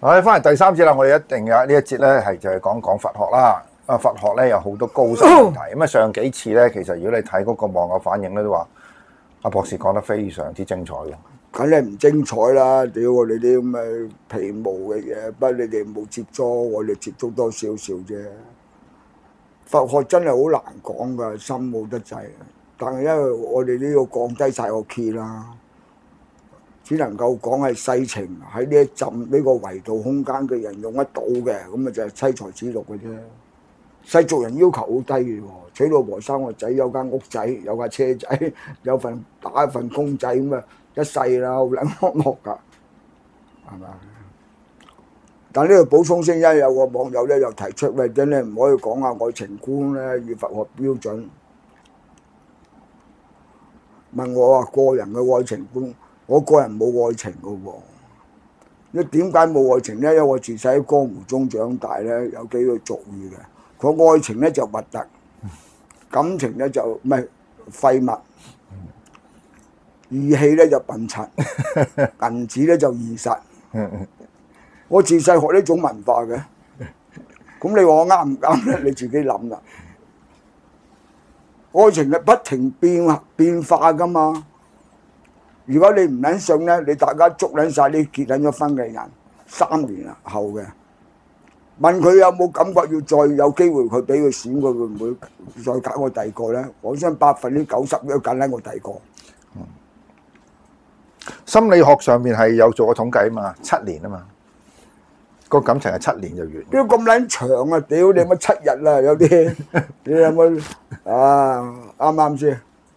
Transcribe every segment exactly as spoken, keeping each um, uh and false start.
好，翻嚟第三節啦，我哋一定有呢一節咧，係就係講講佛學啦。啊，佛學咧有好多高深問題。咁啊，上幾次咧，其實如果你睇嗰個網友反應咧，都話阿博士講得非常之精彩嘅。 梗係唔精彩啦！屌我哋啲咁嘅皮毛嘅嘢，不過你哋冇接觸，我哋接觸多少少啫。佛學真係好難講㗎，深奧得滯。但係因為我哋都要降低晒個 key 啦，只能夠講係世情喺呢一浸呢個維度空間嘅人用得到嘅，咁啊就係妻財子祿嘅啫。世俗人要求好低嘅喎，娶老婆生個仔，有間屋仔，有架車仔，有份打一份工仔咁啊，一世啦，好撚安樂㗎，係嘛？但呢度補充聲音，有個網友咧又提出，喂，真係唔可以講下愛情觀咧，以佛學標準。問我話個人嘅愛情觀，我個人冇愛情嘅喎。你點解冇愛情咧？因為我自細喺江湖中長大咧，有幾句俗語嘅。佢愛情咧就核突，感情咧就唔係廢物，義氣咧就笨柒，銀紙咧就現實。我自細學呢種文化嘅，咁你話我啱唔啱咧？你自己諗啦。愛情係不停變變化噶嘛。如果你唔撚信咧，你大家捉撚晒啲結撚咗婚嘅人，三年後嘅。問佢有冇感覺要再有機會，佢俾佢選，佢會唔會再揀我第二個咧？我相信百分之九十都揀緊我第二個。 嗯、心理學上面係有做過統計啊嘛，七年啊嘛，個感情係七年就完。 屌咁撚長啊！屌你乜七日啦？有啲你有冇啊？啱啱先？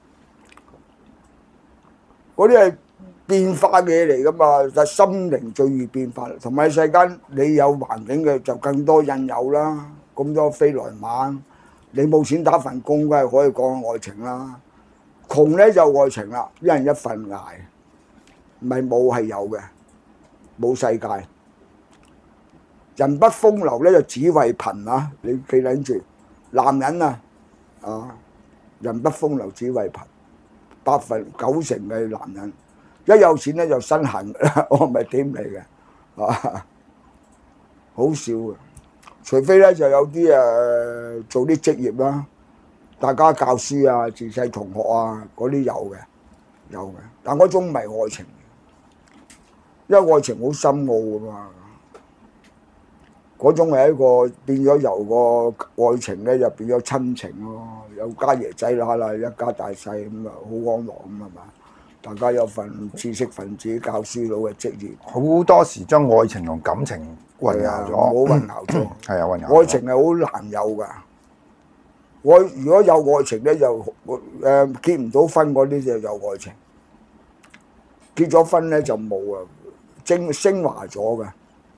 嗰啲係變化嘅嘢嚟噶嘛，就係心靈最易變化。同埋世間你有環境嘅就更多引誘啦，咁多飛來猛。你冇錢打份工，梗係可以講愛情啦。窮咧就愛情啦，一人一份捱，唔係冇係有嘅，冇世界。人不風流咧就只為貧啊！你記撚住，男人啊啊，人不風流只為貧，百分九成嘅男人。一有錢咧就身痕，我唔係點嚟嘅，啊，好少嘅。除非咧就有啲誒、呃、做啲職業啦，大家教書啊、自細同學啊嗰啲有嘅，有嘅。但嗰種唔係愛情，因為愛情好深奧噶嘛。嗰種係一個變咗由個愛情咧，就變咗親情咯，有家爺仔乸啦，一家大細咁啊，好安樂咁係嘛？大家有份知識分子、教書佬嘅職業， 好多時將愛情同感情混淆咗， 冇混淆咗。 係啊，混淆。 愛情係好難有㗎。我如果有愛情咧，就誒、呃、結唔到婚嗰啲就有愛情，結咗婚咧就冇啊，精升華咗㗎，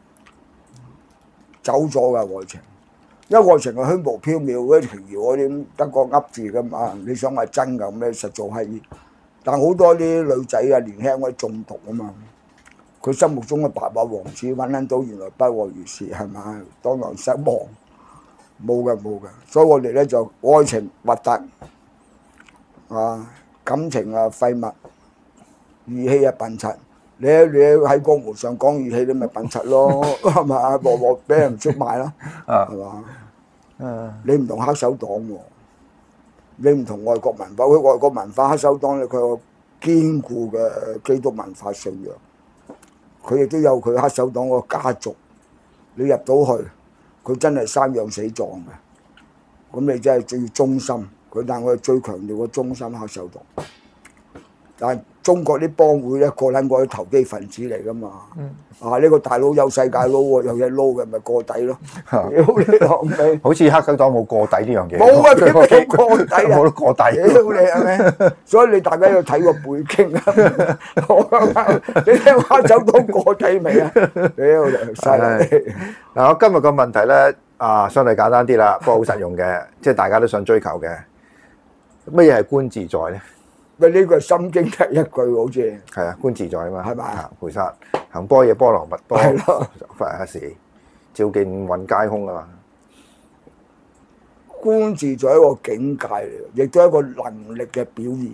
走咗㗎愛情。因為愛情係虛無縹緲嗰啲情謠嗰啲得個噏字㗎嘛，你想話真咁咧，實在係。但好多啲女仔啊，年輕嗰啲中毒啊嘛，佢心目中嘅白馬王子揾撚到，原來不外如是，係咪？當堂失望，冇嘅冇嘅，所以我哋咧就愛情核突啊，感情啊廢物，義氣啊笨柒。你你喺江湖上講義氣，你咪笨柒咯，係咪？鑊鑊俾人出賣啦，係嘛？你唔同黑手黨喎。你唔同外國文化，佢外國文化黑手黨咧，佢有堅固嘅基督文化信仰，佢亦都有佢黑手黨個家族。你入到去，佢真係生養死葬嘅。咁你真係最忠心，佢但係我係最強調個忠心黑手黨。但係中國啲幫會咧，個撚個都投機分子嚟噶嘛。嗯、啊，呢、呢個大佬有世界撈喎，有嘢撈嘅咪過底咯。屌你老味！ 好似黑手黨冇過底呢樣嘢。 冇啊！點會過底啊？ 冇得過底。 屌你係咪？所以你大家要睇個背景啊！你聽黑手黨過底未啊？屌你犀利！ 嗱，我今日個問題咧啊，相對簡單啲啦，不過好實用嘅，即係大家都想追求嘅。乜嘢係觀自在咧？ 喂，呢個係心經第一句好似係啊，觀自在啊嘛， 係咪？ 菩薩行般若波羅蜜多， 係咯， 佛一時，照見蘊皆空啊嘛。 觀自在係一個境界嚟，亦都係一個能力嘅表現。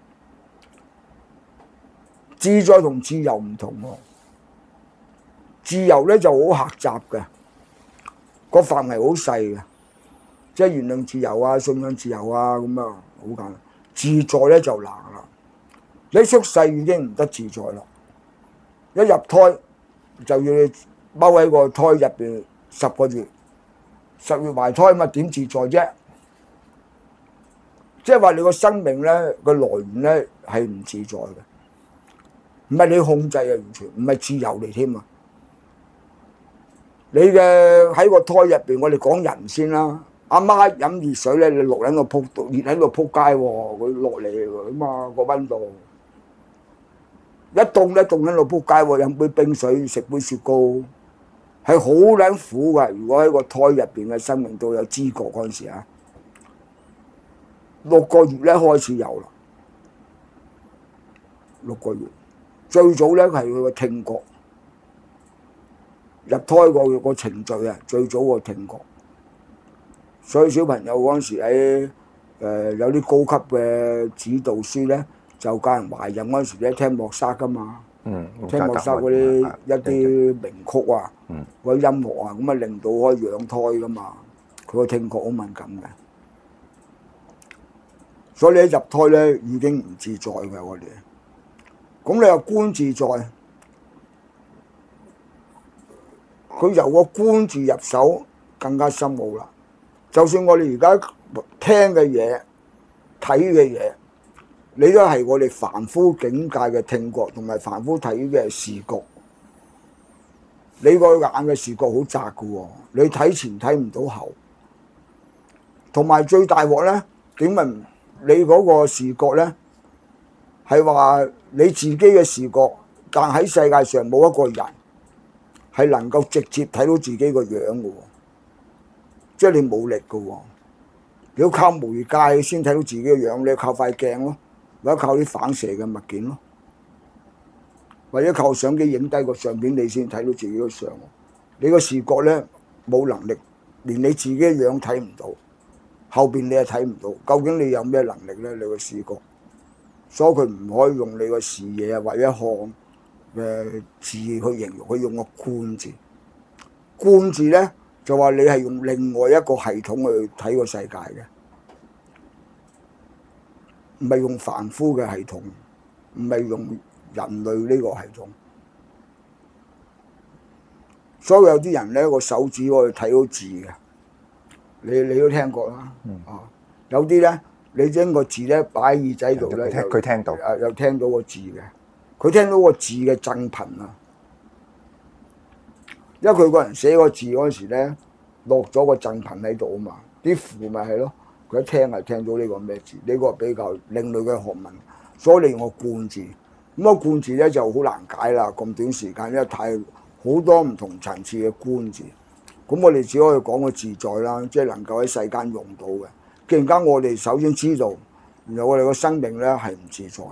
自在同自由唔同喎， 自由咧就好狹窄嘅，個範圍好細嘅，即係言論自由啊、信仰自由啊咁啊，好簡單。自在咧就難啦，你出世已經唔得自在啦，一入胎就要你踎喺個胎入邊十個月，十月懷胎嘛，點自在啫？即係話你個生命咧個來源咧係唔自在嘅，唔係你控制啊，完全唔係自由嚟添啊！你嘅喺個胎入邊，我哋講人先啦。阿媽飲熱水咧，你落喺個撲度，熱喺度撲街喎，佢落嚟㗎嘛個溫度，一凍咧凍喺度撲街喎，飲杯冰水，食杯雪糕，係好撚苦㗎。如果喺個胎入邊嘅生命都有知覺嗰陣時啊，六個月咧開始有啦，六個月最早咧係佢個聽覺。入胎個個程序啊，最早個聽覺，所以小朋友嗰陣時喺誒、呃、有啲高級嘅指導書咧，就教人懷孕嗰陣時咧聽莫沙噶嘛， 嗯， 聽莫沙嗰啲一啲名曲啊， 嗯， 嗰啲音樂啊，咁啊令到可以養胎噶嘛，佢個聽覺好敏感嘅，所以你一入胎咧已經唔自在嘅我哋，咁你又觀自在。佢由個觀字入手更加深奧啦。就算我哋而家聽嘅嘢、睇嘅嘢，你都係我哋凡夫境界嘅聽覺同埋凡夫睇嘅視覺。你個眼嘅視覺好窄嘅喎，你睇前睇唔到後。同埋最大鑊咧，點問你嗰個視覺咧？係話你自己嘅視覺，但喺世界上冇一個人係能夠直接睇到自己個樣嘅喎，即係你冇力嘅喎，你要靠媒介先睇到自己嘅樣，你要靠塊鏡咯，或者靠啲反射嘅物件咯，或者靠相機影低個相片你先睇到自己個相。你個視覺咧冇能力，連你自己嘅樣睇唔到，後邊你又睇唔到，究竟你有咩能力咧？你個視覺，所以佢唔可以用你個視野啊或者看嘅字去形容，佢用個觀字。觀字咧就話你係用另外一個系統去睇個世界嘅，唔係用凡夫嘅系統，唔係用人類呢個系統。所以有啲人咧個手指可以睇到字嘅，你你都聽過啦。嗯、啊，有啲咧你將個字咧擺喺耳仔度咧， 佢聽到， 又又聽到個字嘅。佢聽到個字嘅震頻啊，因為佢個人寫個字嗰陣時咧，落咗個震頻喺度啊嘛，啲符咪係咯，佢一聽係聽到呢個咩字，呢個比較另類嘅學問，所以你用個觀字，咁個觀字咧就好難解啦，咁短時間因為太好多唔同層次嘅觀字，咁我哋只可以講個自在啦，即係能夠喺世間用到嘅。既然間我哋首先知道，原來我哋個生命咧係唔自在。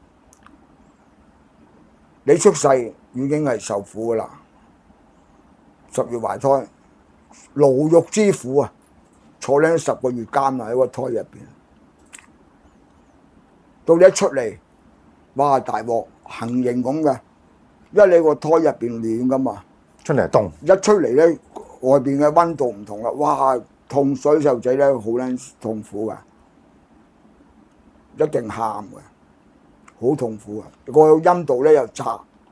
你出世已經係受苦噶啦，十月懷胎，牢獄之苦啊，坐緊十個月監啊喺個胎入邊，到你一出嚟，哇大鑊行刑咁嘅，因為你個胎入邊暖噶嘛， 出嚟係凍， 一出嚟咧外邊嘅溫度唔同啦，哇痛水細路仔咧好撚痛苦噶，一定喊嘅。好痛苦啊！個陰道咧又窄，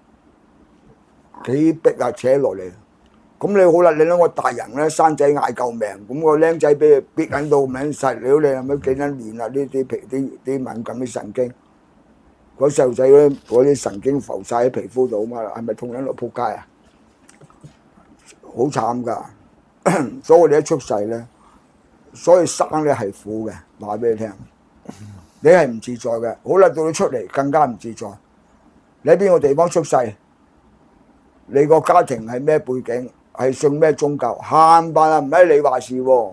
幾逼啊扯落嚟。咁你好啦，你諗個大人咧生仔嗌救命，咁個僆仔俾佢逼緊到命實了，你係咪幾撚亂啊？呢啲皮啲啲敏感啲神經，嗰細路仔嗰嗰啲神經浮晒喺皮膚度啊嘛，係咪痛緊落撲街啊？好慘㗎！所以我哋一出世咧，所以生咧係苦嘅，話俾你聽。你係唔自在嘅，好啦，到你出嚟更加唔自在。你喺邊個地方出世？你個家庭係咩背景？係信咩宗教？慳辦啊，唔係你話事喎。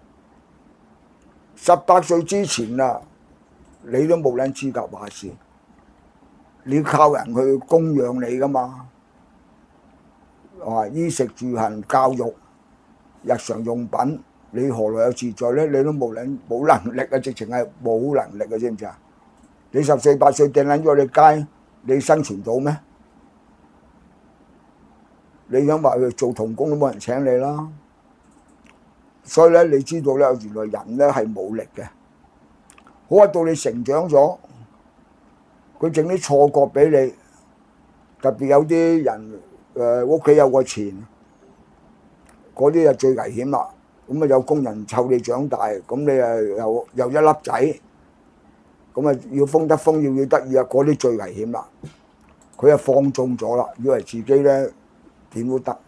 十八歲之前啊，你都冇撚資格話事。你要靠人去供養你噶嘛？啊，衣食住行、教育、日常用品。你何來有自在咧？你都冇能冇能力啊！直情係冇能力啊！知唔知啊？你十四八歲掟撚咗你街，你生存到咩？ 你想話去做童工都冇人請你啦。所以咧，你知道咧，原來人咧係冇力嘅。好啊，到你成長咗，佢整啲錯覺俾你，特別有啲人誒屋企有個錢，嗰啲就最危險啦。咁啊有工人湊你長大，咁你誒又又一粒仔，咁啊要風得風，要要得意啊，嗰啲最危險啦。佢啊放縱咗啦，以為自己咧點都得。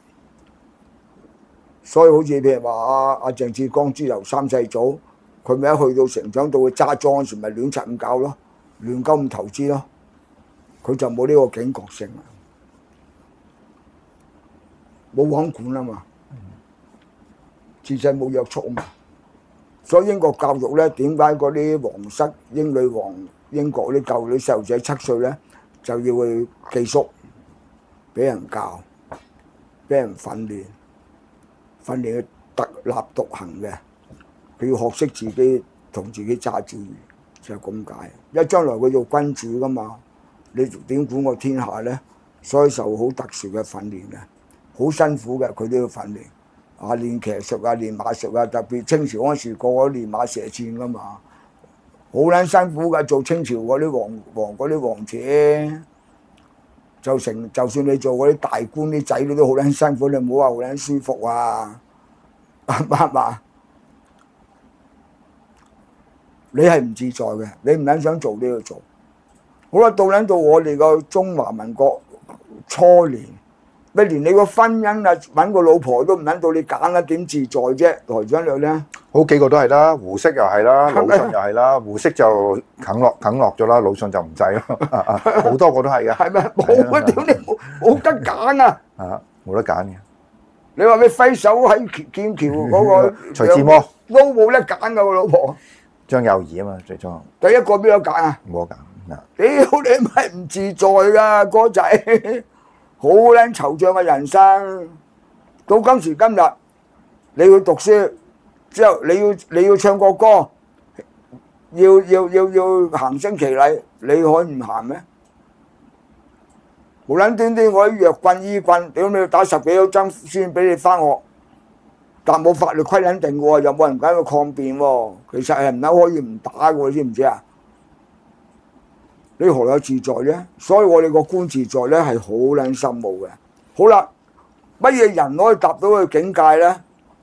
所以好似譬如話阿阿鄭志剛之由三世祖，佢咪一去到成長到佢揸莊嗰時，咪亂柒咁搞咯，亂鳩咁投資咯，佢就冇呢個警覺性啊，冇網管啊嘛，自細冇約束啊嘛，所以英國教育咧，點解嗰啲皇室英女王英國啲教育啲細路仔七歲咧就要去寄宿，俾人教，俾人訓練。訓練佢特立獨行嘅，佢要學識自己同自己揸主意，就係咁解。因為將來佢做君主噶嘛，你點管個天下咧？所以受好特殊嘅訓練嘅，好辛苦嘅，佢都要訓練。啊，練騎術啊，練馬術啊，特別清朝嗰時個個練馬射箭噶嘛，好撚辛苦㗎。做清朝嗰啲王王嗰啲王子，就成就算你做嗰啲大官啲仔女都好撚辛苦，你唔好話好撚舒服啊，啱唔啱啊？你係唔自在嘅，你唔撚想做都要做。好啦，到撚到我哋個中華民國初年，你連你個婚姻啊揾個老婆都唔撚到你揀啦，點自在啫？台長你咧？ 好幾個都係啦，胡適又係啦，魯迅又係啦，胡適就啃落啃落咗啦，魯迅就唔制咯，好多個都係嘅。 係咪冇啊？屌你冇冇得揀啊！ 啊，冇得揀嘅。 你話你揮手喺劍橋嗰個徐志摩都冇得揀噶個老婆。 張幼儀啊嘛，最終第一個邊有揀啊？ 冇得揀。 屌你咪唔自在噶哥仔，好撚惆悵嘅人生。到今時今日，你去讀書。之後你要你要唱國歌，要要要要行升旗禮，你可以唔行咩？無撚端端我啲藥棍醫棍，屌你打十幾個針先俾你翻學，但冇法律規撚定喎，又冇人解去抗辯喎。其實係唔撚可以唔打嘅，知唔知啊？你何有自在咧？所以我哋個官自在咧係好撚深奧嘅。好啦，乜嘢人可以達到個境界咧？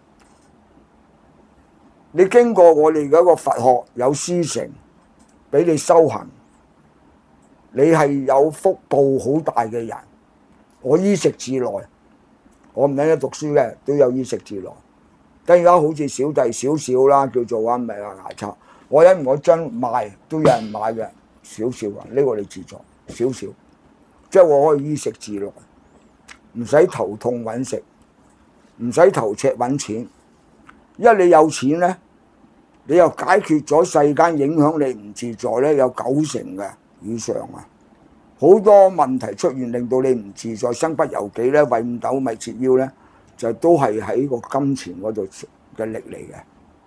你經過我哋嗰個佛學有師承，俾你修行，你係有福報好大嘅人。我衣食自來，我唔撚得讀書嘅，都有衣食自來。跟而家好似小弟少少啦，叫做啊，唔係話牙刷。我因我樽賣都有人買嘅，少少啊，呢個你自在少少，即係我可以衣食自來，唔使頭痛揾食，唔使頭赤揾錢。因為你有錢咧，你又解決咗世間影響你唔自在咧，有九成嘅以上啊！好多問題出現，令到你唔自在，身不由己咧，為五斗米折腰咧，就都係喺個金錢嗰度嘅力嚟嘅。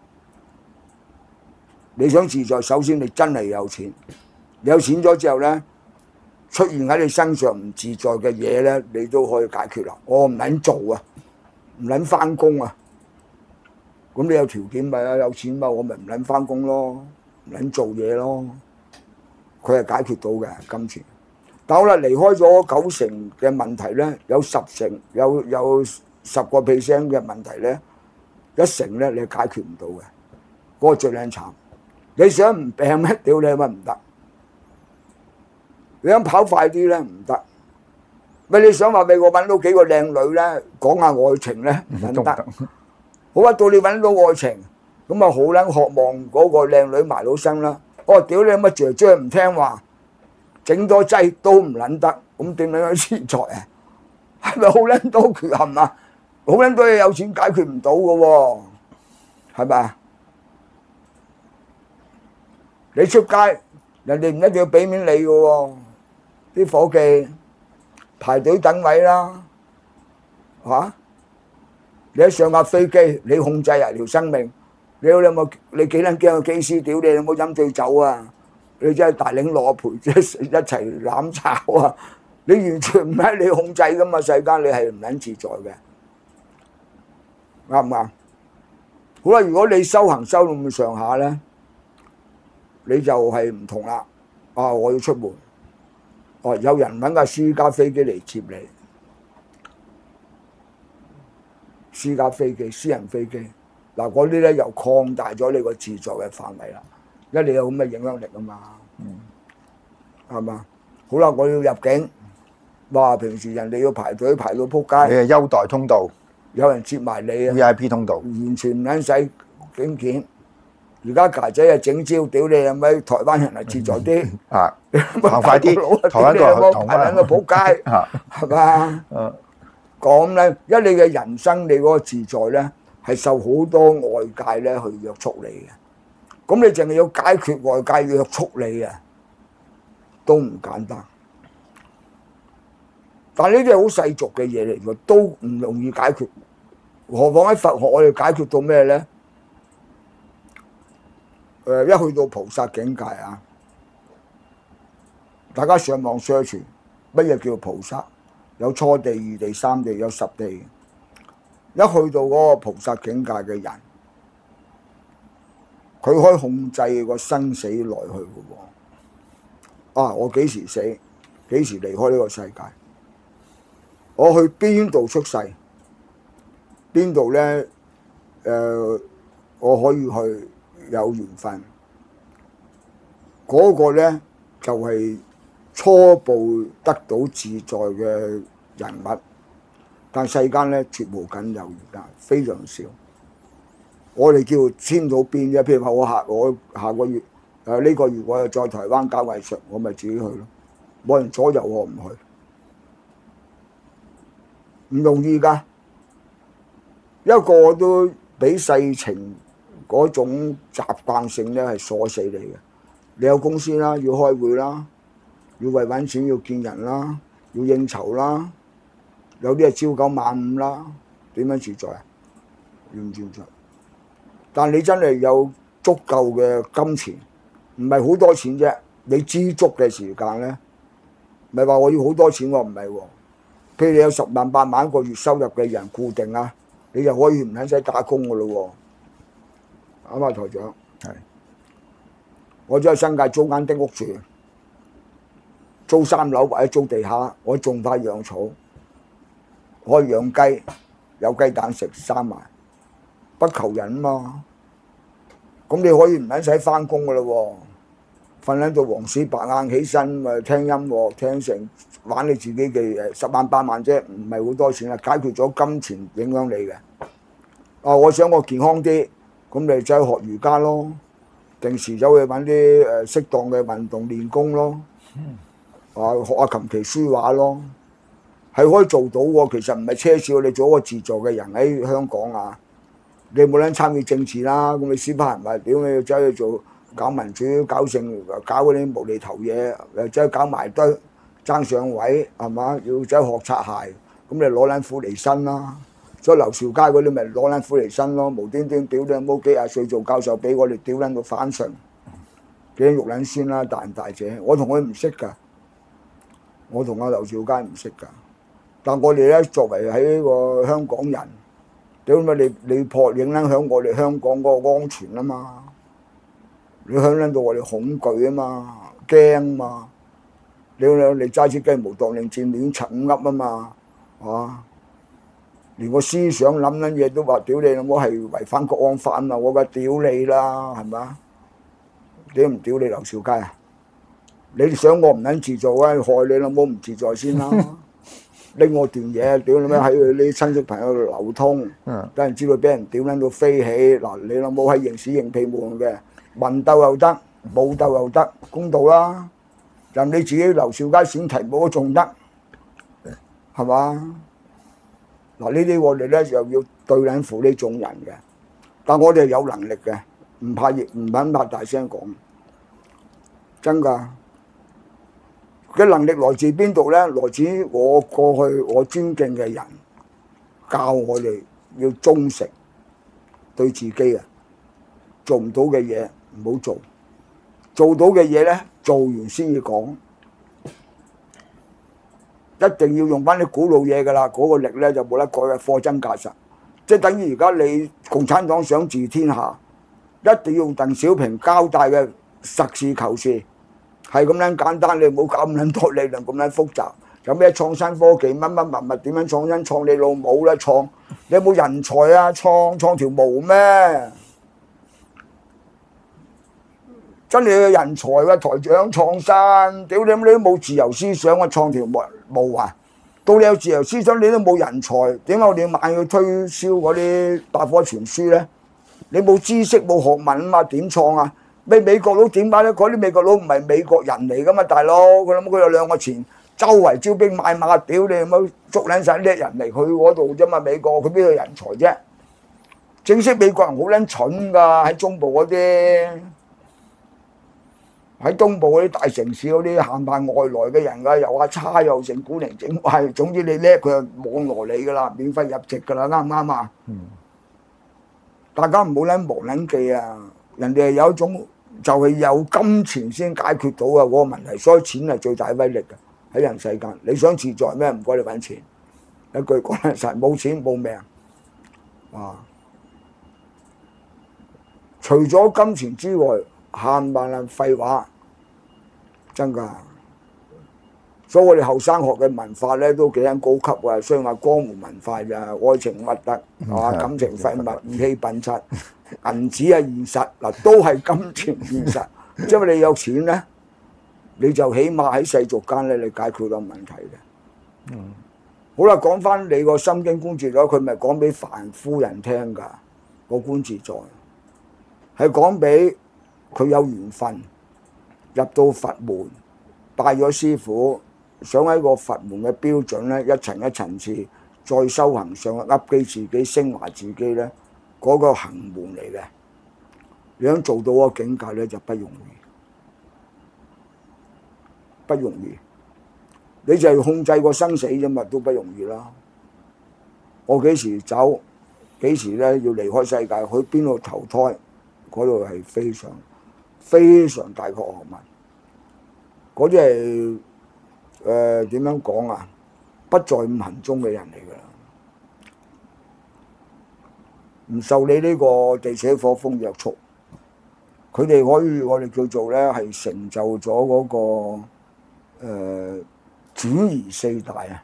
你想自在，首先你真係有錢，你有錢咗之後咧，出現喺你身上唔自在嘅嘢咧，你都可以解決啦。我唔撚做啊，唔撚翻工啊！咁你有條件咪啊，有錢嘛，我咪唔撚翻工咯，唔撚做嘢咯。佢係解決到嘅金錢。但好啦，離開咗九成嘅問題咧，有十成有有十個 percent 嘅問題咧，一成咧你係解決唔到嘅。嗰個最撚慘。你想唔病咩？屌你乜唔得？你想跑快啲咧唔得。咪你想話俾我揾到幾個靚女咧，講下愛情咧唔撚得。好啊！到你揾到愛情，咁啊好撚渴望嗰個靚女埋到身啦。我話屌你乜姐姐唔聽話，整多劑都唔撚得，咁點樣去自在啊？係咪好撚多缺陷啊？好撚多嘢有錢解決唔到嘅喎，係咪啊？你出街，人哋唔一定要俾面你嘅喎，啲夥計排隊等位啦，嚇！你一上架飛機，你控制人條生命，你有冇？你幾撚驚個機師屌你？你冇飲醉酒啊！你真係大領落陪，即係一齊攬炒啊！ 你完全唔喺你控制噶嘛，世間你係唔撚自在嘅，啱唔啱？好啦，如果你修行修到咁上下咧，你就係唔同啦。啊，我要出門，哦、啊，有人揾架私家飛機嚟接你，私家飛機、私人飛機，嗱嗰啲咧又擴大咗你個自在嘅範圍啦，因為你有咁嘅影響力啊嘛，係嘛、嗯？好啦，我要入境，哇！平時人哋要排隊排到撲街， 你係優待通道， 有人接埋你啊 V I P 通道， 完全唔撚使經檢。而家架仔啊整招，屌你係咪台灣人係自在啲？ 啊，行快啲，台灣個個同排撚到撲街，係嘛？咁咧，因為你嘅人生你嗰個自在咧，係受好多外界咧去約束你嘅。咁你淨係要解決外界約束你啊，都唔簡單。但係呢啲係好世俗嘅嘢嚟㗎，都唔容易解決。何況喺佛學，我哋解決到咩咧？誒，一去到菩薩境界啊，大家上網 search 乜嘢叫菩薩？有初地、二地、三地，有十地。一去到嗰個菩薩境界嘅人，佢可以控制個生死來去嘅喎。啊，我幾時死？幾時離開呢個世界？我去邊度出世？邊度咧？誒、呃，我可以去有緣分。嗰、那個咧就係、是、初步得到自在嘅人物，但世間咧絕無僅有，而家非常少。我哋叫遷到邊啫？譬如話我下我下個月誒呢、呃這個月我又在台灣搞藝術，我咪自己去咯，冇人左右我唔去。唔容易㗎，一個都俾世情嗰種習慣性咧係鎖死你嘅。你有公司啦，要開會啦，要為揾錢要見人啦，要應酬啦，有啲係朝九晚五啦，點樣自在啊？唔自在。但你真係有足夠嘅金錢，唔係好多錢啫。你知足嘅時間咧，唔係話我要好多錢喎，唔係喎。譬如你有十萬八萬一個月收入嘅人固定啊，你就可以唔使打工噶咯喎。啱啊，台長。係。我只喺新界租間丁屋住，租三樓或者租地下，我種塊養草，可以養雞，有雞蛋食，生埋，不求人啊嘛。咁你可以唔使翻工噶咯喎，瞓喺度黃屎白眼起身咪聽音樂聽成。玩你自己嘅誒十萬八萬啫，唔係好多錢啦，解決咗金錢影響你嘅。啊，我想我健康啲，咁你走去學瑜伽咯，定時走去揾啲誒適當嘅運動練功咯。啊，學下琴棋書畫咯，係可以做到喎。其實唔係奢少，你做一個自在嘅人喺香港啊，你冇撚參與政治啦，咁你小巴人話屌你走去做搞民主、搞政、搞嗰啲無厘頭嘢，又走去搞埋堆。爭上位係嘛？要走學擦鞋，咁你攞撚苦離身啦。所以劉兆佳嗰啲咪攞撚苦離身咯，無端端屌你冇幾廿歲做教授，俾我哋屌撚到反唇，幾肉撚酸啦，大人大姐。我同佢唔識㗎，我同阿劉兆佳唔識㗎。但我哋咧作為喺個香港人，屌咪你你破影撚響我哋香港嗰個安全啊嘛，你響撚到我哋恐懼啊嘛，驚啊嘛。你你揸支雞毛當令箭亂柒噏啊嘛，啊！連個思想諗撚嘢都話屌你老母係違反國安法啊嘛，我梗係屌你啦，係嘛？屌唔屌你劉兆佳啊？你想我唔撚自在啊？害你老母唔自在先啦！拎我段嘢，屌你咩喺佢啲親戚朋友度流通，等人知道俾人屌撚到飛起嗱！你老母喺認屎認屁冇用嘅，文鬥又得，武鬥又得，公道啦！任你自己劉兆佳選題目都仲得，係嘛？嗱呢啲我哋咧又要對撚付呢種人嘅，但我哋係有能力嘅，唔怕亦唔肯擘大聲講，真㗎。嘅能力來自邊度咧？來自我過去我尊敬嘅人教我哋要忠誠對自己啊，做唔到嘅嘢唔好做。做到嘅嘢咧，做完先至講。 一定要用翻啲古老嘢㗎啦，嗰、個力咧就冇得改嘅，貨真價實。即係等於而家你共產黨想治天下，一定要用鄧小平交代嘅實事求是，係咁樣簡單，你唔好搞咁撚多理論咁撚複雜。有咩創新科技乜乜物物點樣創新？創你老母啦！創你有冇人才啊？創創條毛咩？真係有人才啊！台長創新，屌你你都冇自由思想啊！創條毛毛啊！到你有自由思想，你都冇人才，點解我哋猛要推銷嗰啲百科全書咧？你冇知識冇學問啊嘛，點創啊？咩美國佬點解咧？嗰啲美國佬唔係美國人嚟噶嘛，大佬佢諗佢有兩個錢。周圍招兵買馬，屌你冇捉撚晒叻人嚟去嗰度啫嘛！美國佢邊度人才啫？正式美國人好撚蠢㗎，喺中部嗰啲，喺東部嗰啲大城市嗰啲限辦外來嘅人㗎，又話差又成古靈精怪，總之你叻佢就網羅你㗎啦，免費入籍㗎啦，啱唔啱啊？嗯、大家唔好撚忘撚記啊！人哋係有一種就係有金錢先解決到嘅嗰個問題，所以錢係最大威力嘅。喺人世間，你想自在咩？唔該你揾錢，一句講得實，冇錢冇命啊！除咗金錢之外，冚唪唥廢話，真㗎。所以我哋後生學嘅文化咧都幾撚高級啊，所以話江湖文化就係愛情核突，係嘛？感情廢物，義氣笨柒，銀紙係現實嗱，都係金錢現實，因為你有錢咧。你就起碼喺世俗間咧，你解決到問題嘅。嗯。好啦，講翻你個心經觀自在，佢咪講俾凡夫人聽㗎。個觀自在係講俾佢有緣分入到佛門，拜咗師傅，想喺個佛門嘅標準咧，一層一層次再修行上去，噏基自己、升華自己咧，嗰、嗰個行門嚟嘅。你想做到嗰個境界咧，就不容易。不容易，你就係控制個生死啫嘛，都不容易啦。我幾時走，幾時咧要離開世界，去邊度投胎，嗰度係非常非常大個學問。嗰啲係誒點樣講啊？不在五行中嘅人嚟㗎啦，唔受你呢個地水火風約束。佢哋可以我哋叫做咧係成就咗嗰、嗰個。誒、呃、轉移四大啊！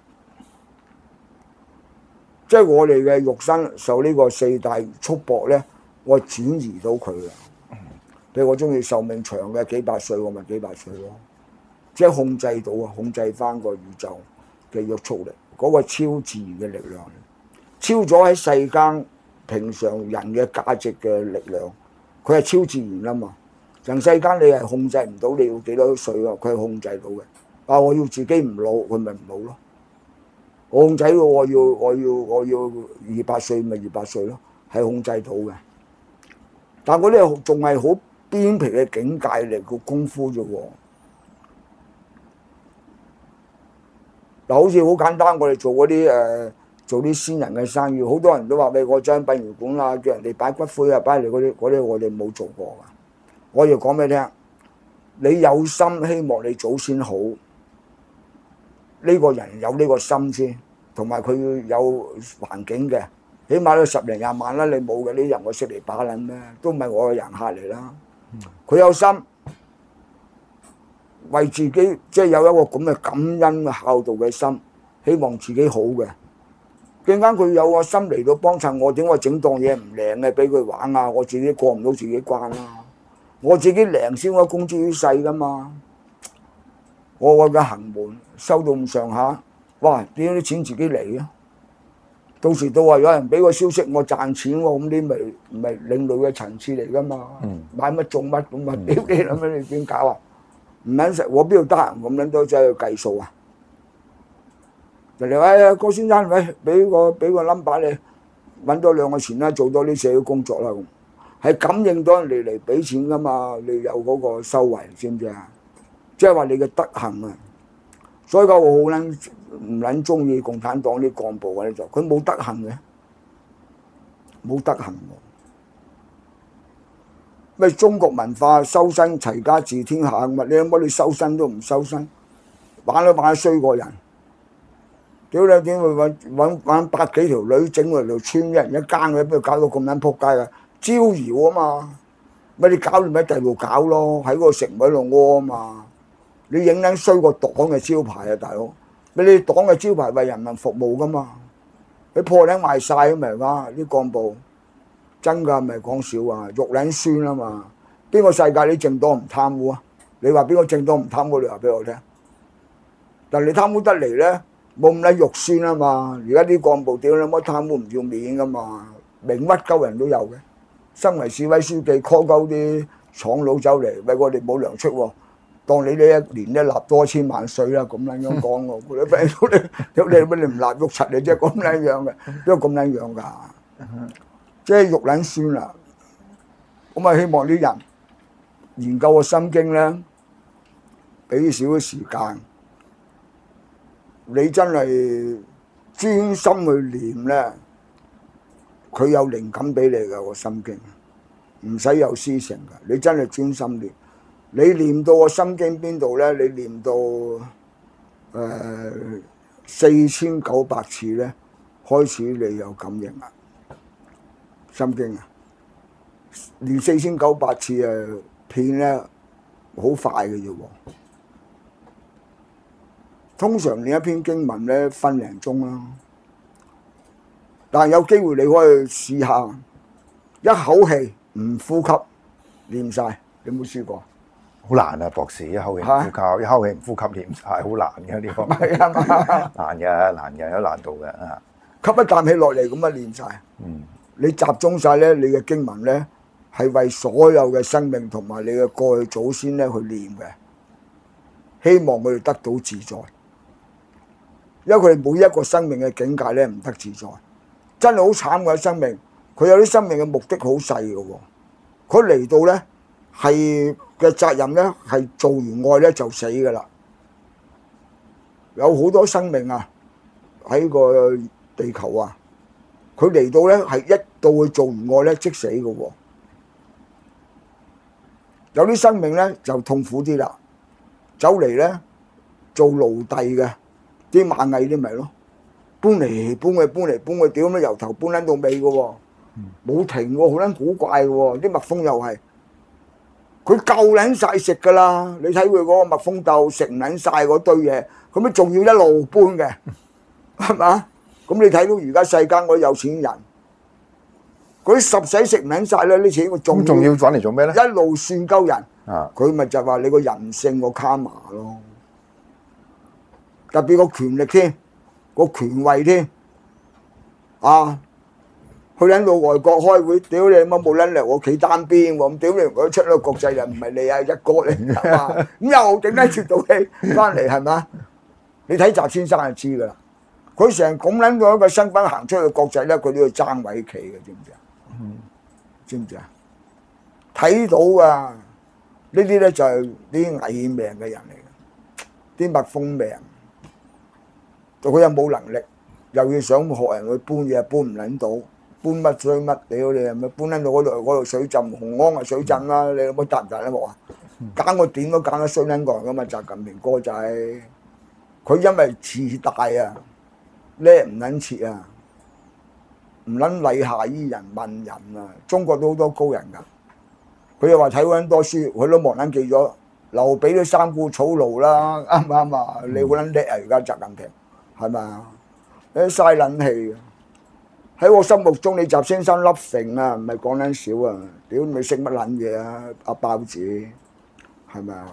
即係我哋嘅肉身受呢個四大束縛咧，我轉移到佢啊！譬如我中意壽命長嘅幾百歲，我咪幾百歲咯。即係控制到啊，控制翻個宇宙嘅約束力，嗰、嗰個超自然嘅力量，超咗喺世間平常人嘅價值嘅力量，佢係超自然啊嘛！人世間你係控制唔到你要幾多歲啊，佢係控制到嘅。啊！我要自己唔老，佢咪唔老咯。我控制到我要我要我要二百歲，咪二百歲咯，係控制到嘅。但係嗰啲仲係好邊皮嘅境界嚟個功夫啫喎。嗱，好似好簡單，我哋做嗰啲誒做啲先人嘅生意，好多人都話俾我將殯儀館啊，叫人哋擺骨灰啊，擺嚟嗰啲嗰啲，我哋冇做過㗎。我要講俾你聽，你有心希望你祖先好。呢個人有呢個心先，同埋佢要有環境嘅，起碼都十零廿萬啦。你冇嘅呢啲人，我識嚟把撚咩？都唔係我嘅人客嚟啦。佢有心為自己，即係有一個咁嘅感恩嘅孝道嘅心，希望自己好嘅。陣間佢有個心嚟到幫襯我，點我整檔嘢唔靈嘅俾佢玩啊？我自己過唔到自己關啦。我自己靈先，我公諸於世噶嘛。我我嘅行門收到咁上下，哇！點解啲錢自己嚟啊？到時到話有人俾個消息我賺錢喎，咁啲咪咪另類嘅層次嚟噶嘛？嗯、買乜做乜咁啊？屌你諗咩？你點搞啊？唔撚食，我邊度得閒咁撚多走去計數啊？人哋話哎呀，郭先生，喂，俾個俾個 number 你，揾多兩個錢啦，做多啲社會工作啦咁，係感應到人哋嚟俾錢噶嘛？你有嗰個修為，知唔知啊？即係話你嘅德行啊！所以講我好撚唔撚中意共產黨啲幹部嘅就，佢冇德行嘅，冇德行喎。咩中國文化修身齊家治天下咁啊！你有冇你修身都唔修身，玩都玩得衰過人。 屌你點會揾揾揾百幾條女整嚟條村一人一間嘅，邊度搞到咁撚撲街啊？招搖啊嘛，咪你搞你咪喺第度搞咯，喺嗰個城位度屙啊嘛。你影撚衰個黨嘅招牌啊，大佬！你哋黨嘅招牌為人民服務噶嘛？你破撚賣晒咁咪哇！啲幹部真㗎，唔係講笑啊，肉撚酸啊嘛！邊個世界啲政黨唔貪污啊？你話邊個政黨唔貪污？你話俾我聽。但你貪污得嚟咧，冇咁撚肉酸啊嘛！而家啲幹部屌你乜貪污唔要面噶嘛，明屈鳩人都有嘅。身為市委書記 call 鳩啲廠佬走嚟，喂我哋冇糧出喎，當你呢一年咧納多千萬稅啦，咁撚樣講喎，佢哋俾到你，屌你乜你唔納肉柒你啫，咁撚樣嘅，都咁撚樣㗎，即係肉撚酸啦。咁啊，希望啲人研究個心經咧，俾少少時間。你真係專心去念咧，佢有靈感俾你㗎個心經，唔使有思成㗎。你真係專心念，你念到個心經邊度咧？你念到誒四千九百次咧，開始你有感應啦。心經啊，念四千九百次誒片咧，好快嘅啫喎。通常念一篇經文咧分零鐘啦，但係有機會你可以試下一口氣唔呼吸念晒，你有冇試過？ 好難啊，博士一口氣唔呼吸，一口氣唔呼吸念晒，好難嘅呢個。 係啊嘛， 難嘅，難嘅，有難度嘅啊。 吸一啖氣落嚟咁啊念晒。 嗯， 你集中晒咧，你嘅經文咧係為所有嘅生命同埋你嘅過去祖先咧去念嘅，希望佢哋得到自在。因為佢哋每一個生命嘅境界咧唔得自在，真係好慘嘅生命。佢有啲生命嘅目的好細嘅喎，佢嚟到咧係嘅責任咧係做完愛咧就死㗎啦。有好多生命啊喺個地球啊，佢嚟到咧係一到去做完愛咧即死嘅喎。有啲生命咧就痛苦啲啦，走嚟咧做奴隸嘅。啲螞蟻啲咪咯，搬嚟搬去搬嚟搬去，屌咩由頭搬撚到尾嘅喎，冇停喎，好撚古怪嘅喎，啲蜜蜂又係，佢夠撚晒食㗎啦，你睇佢嗰個蜜蜂竇食唔撚晒嗰堆嘢，咁樣仲要一路搬嘅，係嘛？咁你睇到而家世間嗰啲有錢人，嗰啲十世食唔撚晒咧，啲錢佢仲仲要揾嚟做咩咧？ 一路算鳩人， 啊， 佢咪就話你個人性個卡瑪咯。特別個權力添，個權位添，啊！去撚到外國開會，屌你乜冇撚嚟我企單邊喎，咁屌你！佢出到國際人唔係你啊，一個嚟係嘛？咁又整得出到氣翻嚟係嘛？你睇習先生就知㗎啦，佢成日咁撚到一個身份行出去國際咧，佢都要爭位企嘅，知唔知啊？嗯，知唔知啊？睇到㗎，呢啲咧就係啲偽命嘅人嚟嘅，啲蜜蜂命。佢又冇能力，又要想學人去搬嘢，搬唔撚到，搬乜衰乜，屌你係咪搬撚到嗰度嗰度水浸，紅安啊水浸啦，你有冇答唔答得我啊？揀個點都揀得衰撚過人噶嘛，習近平哥仔，佢因為自大啊，叻唔撚切啊，唔撚禮下依人問人啊，中國都好多高人㗎，佢又話睇好撚多書，佢都忘撚記咗，劉備都三顧草廬啦，啱唔啱啊？你好撚叻啊，而家習近平。係咪啊？你嘥撚氣嘅，喺我心目中你習先生粒成啊，唔係講撚少啊！屌你識乜撚嘢啊？阿包子係咪啊？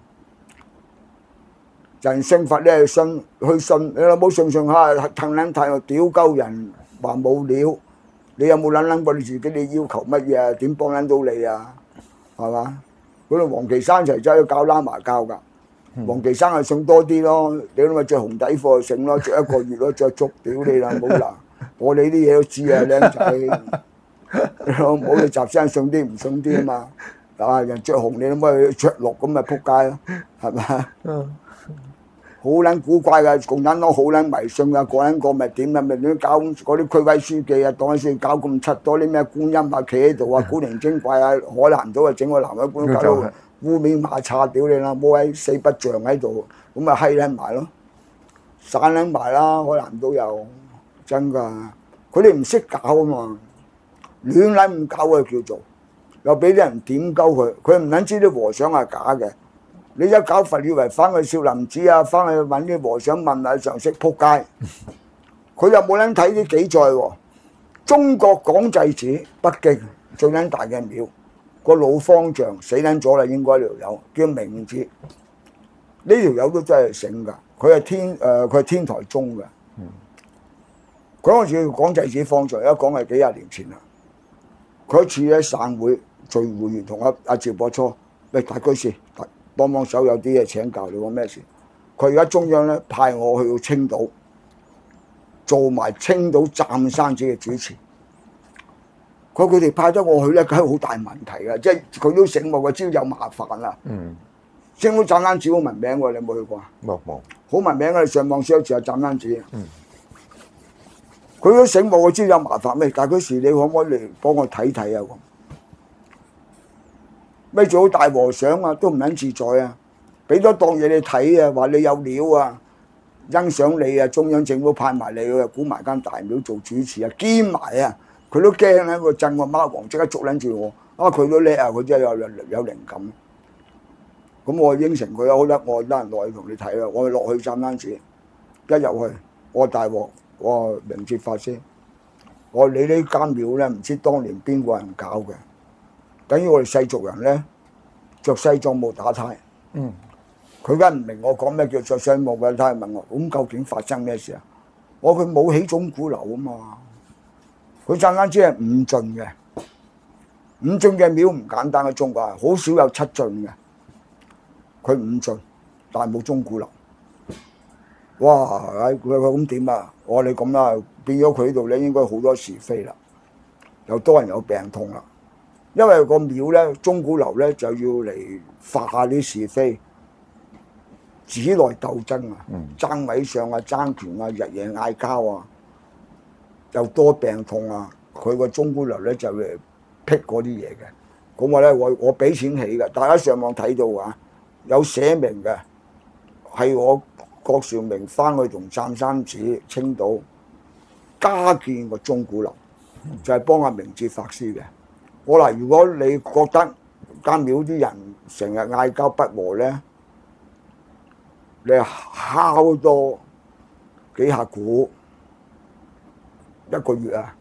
人性佛咧信去信，你有冇信信下騰撚太又屌鳩人話冇料？你有冇撚撚過你自己？你要求乜嘢啊？點幫撚到你啊？係嘛？嗰度黃岐山齊仔去教喇嘛教㗎。黃岐山係送多啲咯，屌你咪着紅底褲就剩咯，着一個月咯，着足屌你啦，冇啦！我哋啲嘢都知啊，靚仔，冇你習先送啲唔送啲啊嘛，啊人着紅你都咪着綠咁咪撲街咯，係咪？好撚古怪㗎，共產黨好撚迷信㗎，個撚個咪點啊咪點搞嗰啲區委書記啊，黨委書記搞咁柒多啲咩觀音啊，企喺度啊，古靈精怪啊，海南島啊整個南海觀搞到。污面馬叉屌你啦，冇喺四不像喺度，咁咪閪撚埋咯。 散撚埋啦，海南都有，真㗎。佢哋唔識搞啊嘛，亂撚唔搞啊叫做，又俾啲人點鳩佢，佢唔撚知啲和尚係假嘅。你一搞佛以為翻去少林寺啊，翻去揾啲和尚問下常識，撲街。佢又冇撚睇啲記載喎。中國廣濟寺北京最撚大嘅廟，個老方丈死撚咗啦，應該呢條友叫明哲。呢條友都真係醒㗎，佢係天誒，佢係天台宗嘅。嗰陣時廣濟寺方丈，而家講係幾廿年前啦。佢一次喺散會聚會完，同阿阿趙樸初，喂大居士，幫幫手，有啲嘢請教，你講咩事？佢而家中央咧派我去到青島，做埋青島湛山寺嘅主持。佢佢哋派得我去咧，梗係好大問題㗎，即係佢都醒目嘅，知道有麻煩啦。 嗯。 青島湛山寺好聞名喎，你有冇去過啊？ 冇冇。 好聞名㗎，你上網 search 下湛山寺。 嗯。 佢都醒目，我知有麻煩咩？但係嗰時你可唔可以嚟幫我睇睇啊？咁咩做好大和尚啊，都唔撚自在啊！俾多檔嘢你睇啊，話你有料啊，欣賞你啊，中央政府派埋你去估埋間大廟做主持啊，兼埋啊，佢都驚咧，個鎮個貓王即刻捉撚住我，啊佢都叻啊，佢真係有有有靈感。咁我應承佢啦，好得我得人落去同你睇啦，我落去湛山寺，一入去我大鑊。我話明哲法師，我話你呢間廟咧，唔知當年邊個人搞嘅，等於我哋世俗人咧着西裝冇打呔。 嗯。 佢梗係唔明我講咩叫着西裝冇打呔，問我咁究竟發生咩事啊？我話佢冇起鐘鼓樓啊嘛，佢湛山寺係五進嘅，五進嘅廟唔簡單嘅，中國好少有七進嘅，佢五進，但係冇鐘鼓樓。哇！佢佢咁點啊？我話你咁啦，變咗佢呢度咧，應該好多是非啦，又多人有病痛啦。因為個廟咧，鐘鼓樓咧就要嚟化啲是非，寺內鬥爭啊，爭位上啊，爭權啊，日夜嗌交啊，又多病痛啊。佢個鐘鼓樓咧就嚟辟嗰啲嘢嘅。咁我咧，我我俾錢起嘅，大家上網睇到啊，有寫明嘅，係我。郭兆明翻去同湛山寺青島加建個鐘鼓樓，就係、是、幫阿明哲法師嘅。我嗱，如果你覺得間廟啲人成日嗌交不和咧，你敲多幾下鼓，一個月啊，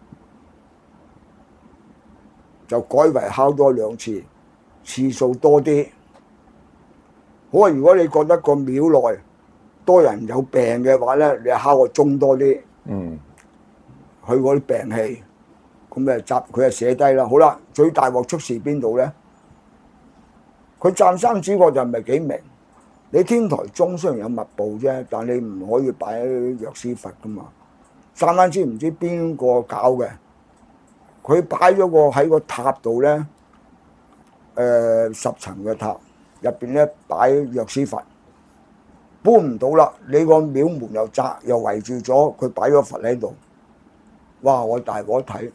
就改為敲多兩次，次數多啲。好啊，如果你覺得個廟內多人有病嘅話咧，你敲個鐘多啲，嗯，去嗰啲病氣，咁誒集佢就寫低啦。好啦，最大鑊出事邊度咧？佢湛山寺我就唔係幾明。你天台宗雖然有密報啫，但你唔可以擺藥師佛噶嘛。湛山寺唔知邊個搞嘅，佢擺咗個喺個塔度咧，誒、呃、十層嘅塔入邊咧擺藥師佛。搬唔到啦！你個廟門又窄，又圍住咗，佢擺咗佛喺度。哇！我大夥睇，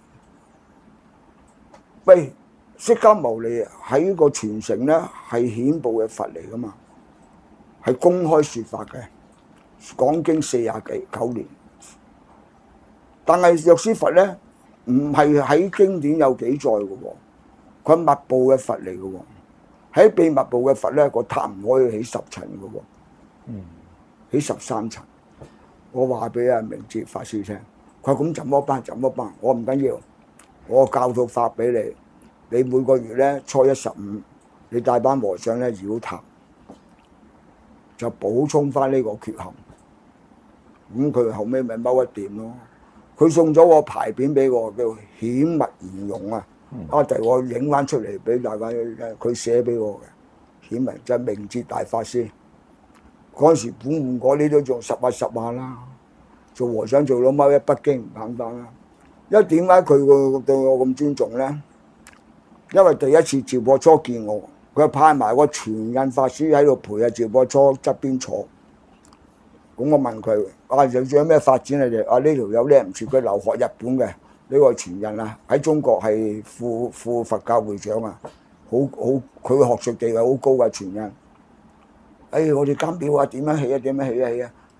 喂，釋迦牟尼喺個傳承咧係顯報嘅佛嚟噶嘛，係公開説法嘅，講經四廿幾九年。但係藥師佛咧唔係喺經典有記載嘅喎，佢係密報嘅佛嚟嘅喎。喺秘密報嘅佛咧，個塔唔可以起十層嘅喎。嗯，起十三層，我話俾阿明哲法師聽，佢話咁怎麼辦？怎麼辦？我唔緊要，我教套法俾你，你每個月咧初一十五，你帶班和尚咧繞塔，就補充翻呢個缺陷。咁佢後尾咪踎一掂咯。佢送咗個牌匾俾我，叫顯密圓融啊！啊，第我影翻出嚟俾大家，佢寫俾我嘅顯密就係明哲大法師。嗰陣時本換嗰啲都做十下十下啦，做和尚做到踎喺北京唔簡單啦。因為點解佢個對我咁尊重咧？因為第一次趙樸初見我，佢派埋個傳印法師喺度陪阿趙樸初側邊坐。咁我問佢：啊，有仲有咩發展啊？就啊呢條友叻唔似佢留學日本嘅呢、呢個傳印啊，喺中國係副副佛教會長啊，好好佢嘅學術地位好高嘅傳印。哎，我哋間廟啊點樣起啊點樣起啊起啊！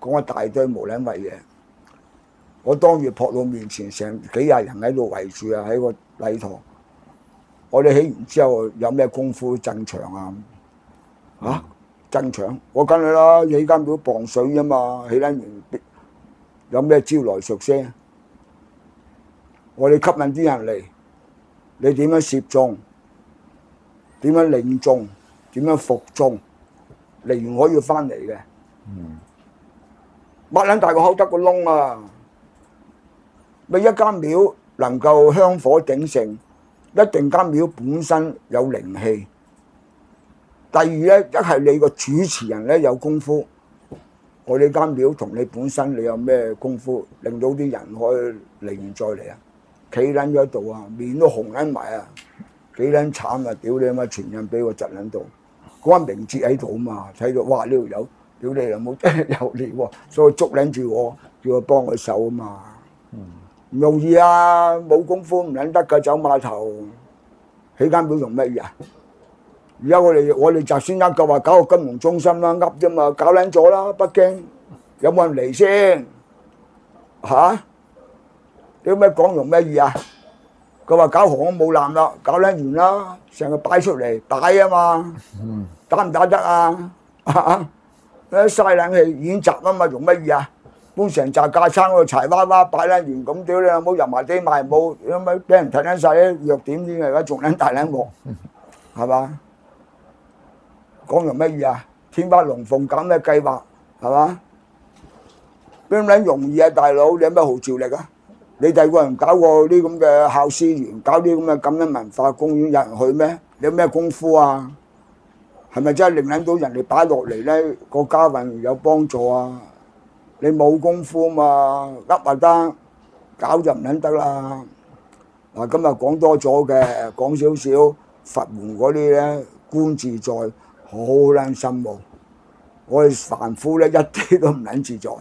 講一大堆無撚謂嘢。我當月撲到面前，成幾廿人喺度圍住啊，喺個禮堂。我哋起完之後有咩功夫鎮場啊？嚇鎮場，我跟你啦，起間廟磅水啫嘛，起撚完有咩招來熟聲？我哋吸引啲人嚟，你點樣攝眾？點樣領眾？點樣服眾？嚟完我要翻嚟嘅。 嗯。 擘撚大個口得個窿啊！咪一間廟能夠香火鼎盛，一定間廟本身有靈氣。第二咧，一係你個主持人咧有功夫。我哋間廟同你本身你有咩功夫，令到啲人可以嚟完再嚟啊！企撚咗喺度啊，面都紅撚埋啊，幾撚慘啊！屌你媽，傳人俾我窒撚到，嗰間名節喺度啊嘛，睇到哇呢條友，屌你老母真係有料喎，所以捉撚住我，叫我幫佢手啊嘛。唔容易啊！冇功夫唔撚得㗎，走碼頭起間廟用乜嘢啊？而家我哋我哋習先生夠話搞個金融中心啦，噏啫嘛，搞撚咗啦！北京有冇人嚟先嚇？你咩講用乜嘢啊？佢話搞航空母艦啦，搞撚完啦，成個擺出嚟擺啊嘛，打唔打得啊？嚇！嘥冷氣演習啊嘛，用乜嘢啊？搬成扎架撐喺度柴娃娃擺撚完咁，屌你老母油麻地賣冇，咁咪俾人睇撚曬啲弱點先，而家仲撚大撚鑊，係嘛？講用乜嘢啊？天花龍鳳搞咩計劃，係嘛？邊咁撚容易啊，大佬？你有咩號召力啊？你第二個人搞過啲咁嘅孝思園，搞啲咁嘅咁樣文化公園，有人去咩？你有咩功夫啊？係咪真係令撚到人哋擺落嚟咧？個家運有幫助啊？你冇功夫嘛，噏就得，搞就唔撚得啦。嗱，今日講多咗嘅，講少少佛門嗰啲咧，觀自在，好撚心無。我哋凡夫咧一啲都唔撚自在，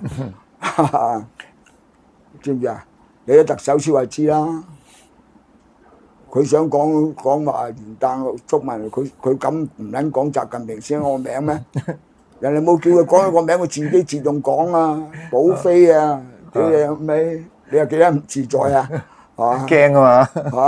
知唔知啊？你啲特首先話知啦，佢想講講話元旦祝問佢，佢咁唔撚講習近平先我名咩？人哋冇叫佢講個名，佢自己自動講啊，寶妃啊，屌你尾，你又幾得唔自在啊？嚇！ 驚啊嘛〜